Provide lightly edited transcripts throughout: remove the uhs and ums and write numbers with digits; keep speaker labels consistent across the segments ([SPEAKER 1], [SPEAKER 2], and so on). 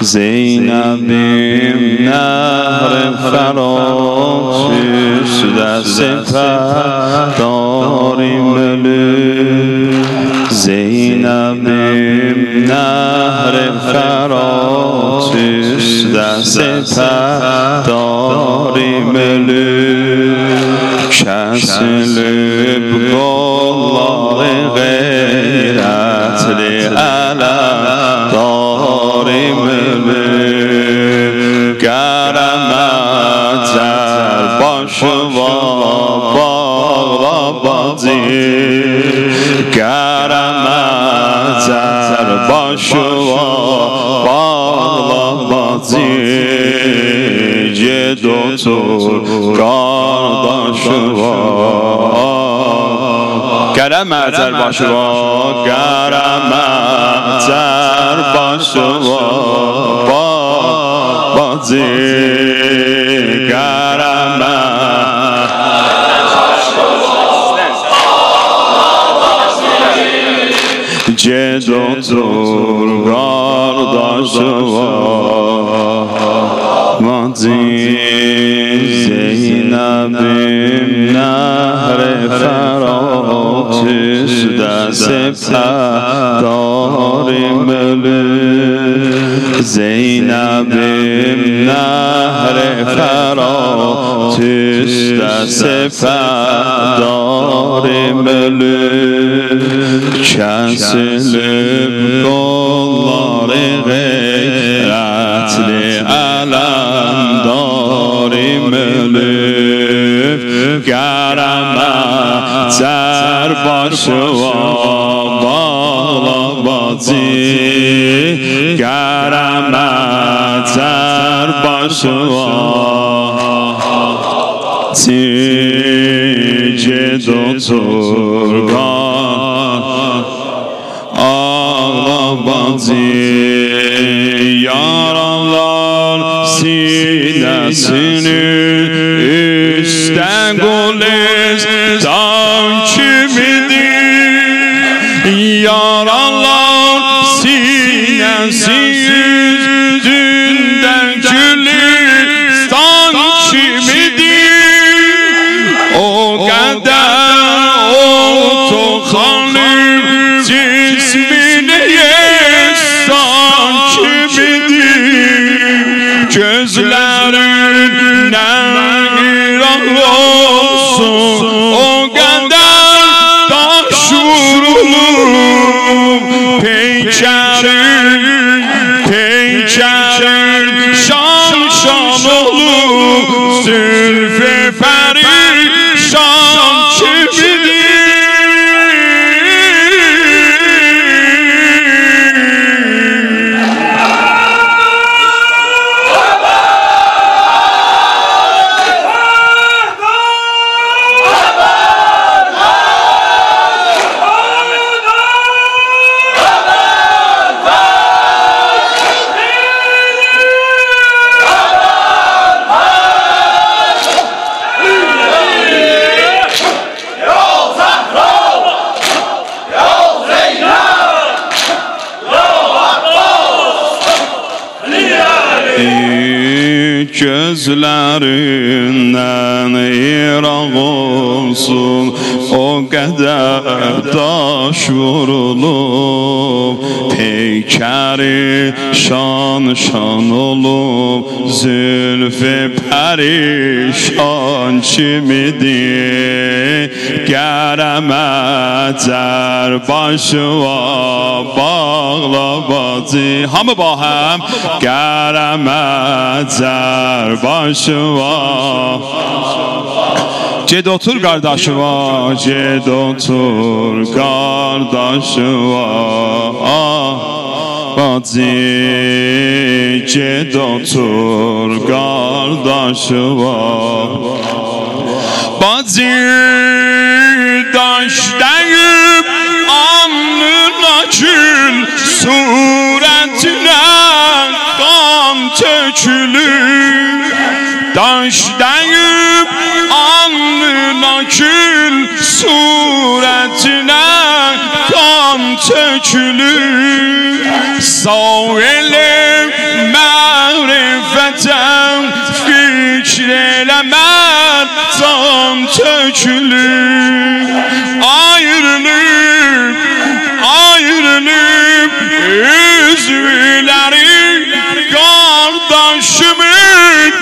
[SPEAKER 1] زینبیم نهر فراتش دست پهداری ملک زینبیم نهر فراتش دست پهداری ملک کس لب گلار غیرت لعلم داری ملک گرمت در باش و باغلا بازی گرمت در باش و باغلا بازی جدوتور کارداش گرمت در باش و گرمت در باش و بازی جدوتور کارداش مازی زینبیم نهر فراتش دست پهداری ملک زینبیم نهر فراتش دست پهداری ملک کس لب گلار غیرت لعلم داری ملک گرمت در باش و باغلا بازی گرمت در باش و جدوتور آغلا بازی yaralar sinesini üstten golestan kimidir yaralar sinesi yüzünden gülistan kimidir o kadar o tokanır cismini gözlerinden ırak olsun o kadar taş vurulur peykerin şan şan olur zülfü perişan kimidir gözlerinden ırak olsun o kadar taş vurulup peykeri şan şan olup zülfü perişan kimidir gərəmət der başıva bağla bazı hamı ba hem gərəmət der başıva Cedotur kardeşiva, cedotur kardeşiva Bazı cedotur kardeşiva Bazı daştayıp alnına kül suretine kan tökülür Daştayıp alnına kül suretine kan tökülür Sağ elim çekilip ayrılıp üzüleri kardeşimin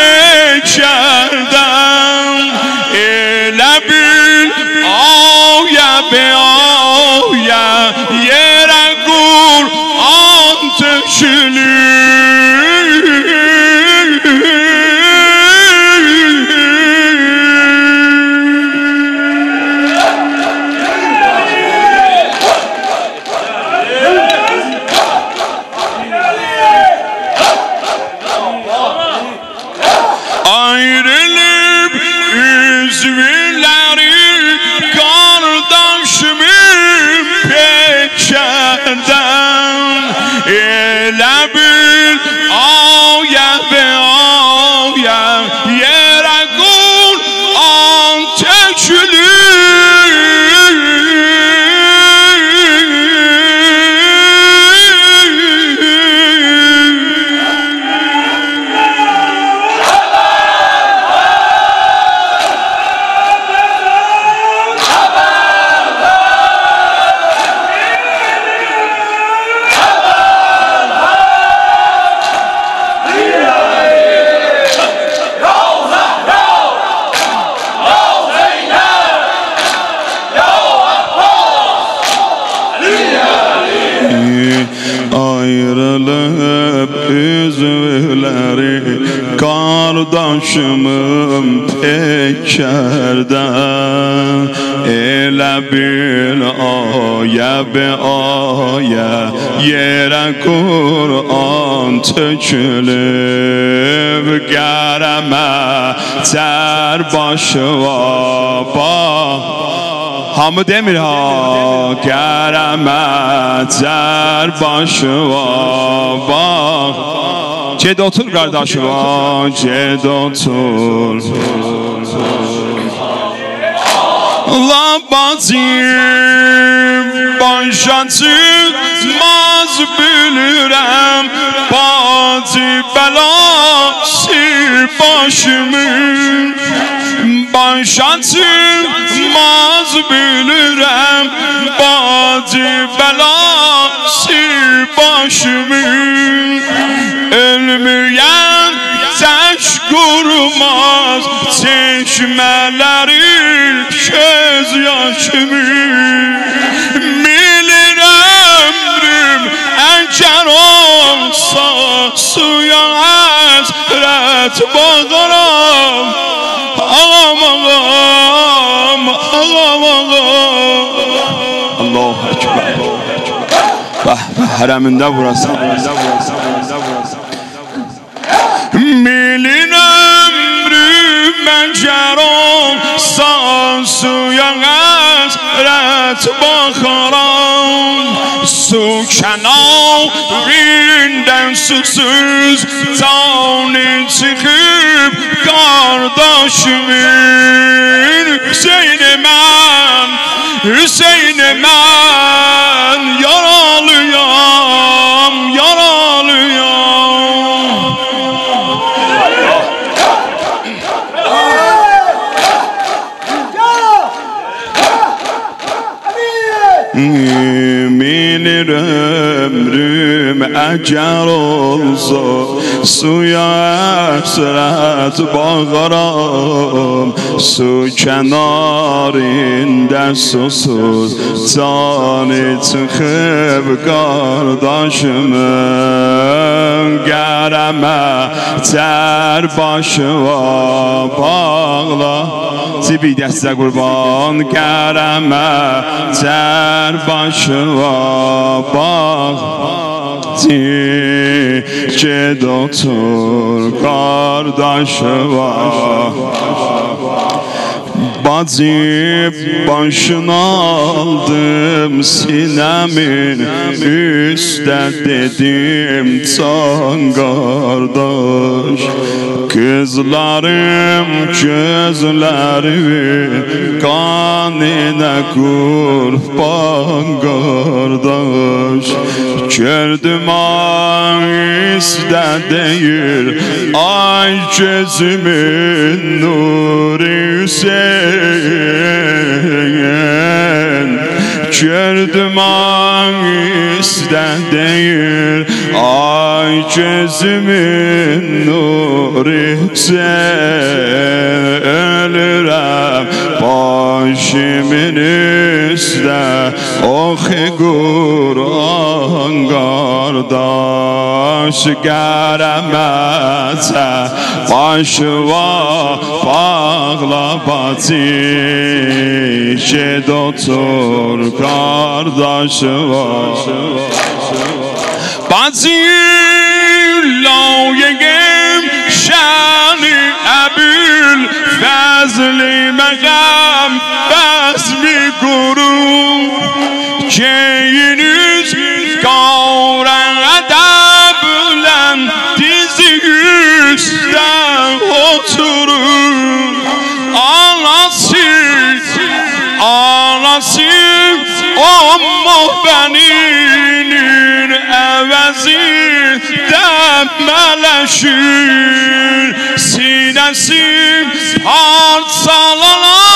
[SPEAKER 1] peçerden ele bil ağya be ağya yere Kur'an tökülür. Ayrılıp üzüleri kardeşimin peçerden ele bil ağya be ağya yere Kur'an tökülür. Ayrılıp üzüleri kardeşimin peçerden ele bil ağya be ağya yere Kur'an tökülüp gereme ter başı vaba. Hamı demir ha keremetler başı var. Ced otur kardeşim ha, ced otur. Labazim başatılmaz bilirem bazı belası başımın. Başatılmaz bilirem bazı belası başımın. Ölmeyen taş kurmaz çeşmelerin göz yaşımın. Bilir ömrüm eğer olsa suya hasret bağlarım. Ağam ağam ağam ağam. Allahu Ekber. Hareminde burası. Milin ömrüm eğer olsa suya hasret bakarım. Su kenarından susuz tane çıkıp kardeşimin Hüseyin'e ben yaralıyam. Bilir ömrüm eğer olsa suya hasret bağlarım. Su kenarında susuz tane çıkıp kardeşimin gereme ter başıma bağla. Tibi dəstə qurban gereme ter başıma bağ. Ced otur kardeşime. Bacı başına aldım sinemin üstte dedim can kardeş. Kızlarım gözlerimi kanine kurban kardeş. Gördüm ağızda değil ay gözümün nuru Hüseyin. Gördüm ağızda değil, ay gözümün nuru sen. Ölürüm başımın üstə, oxu Qur'an qardaş. Qərəməcə başıva bağla bacı, ged otur qardaşıva. Bacı layıqım şəni Əbül Fəzli məqam bəzmi qurum, keyiniz qavran ədəblən dizi üstdən oturur. Anası amma bəninin əvəzi də mələşir, sinəsi parçalanar.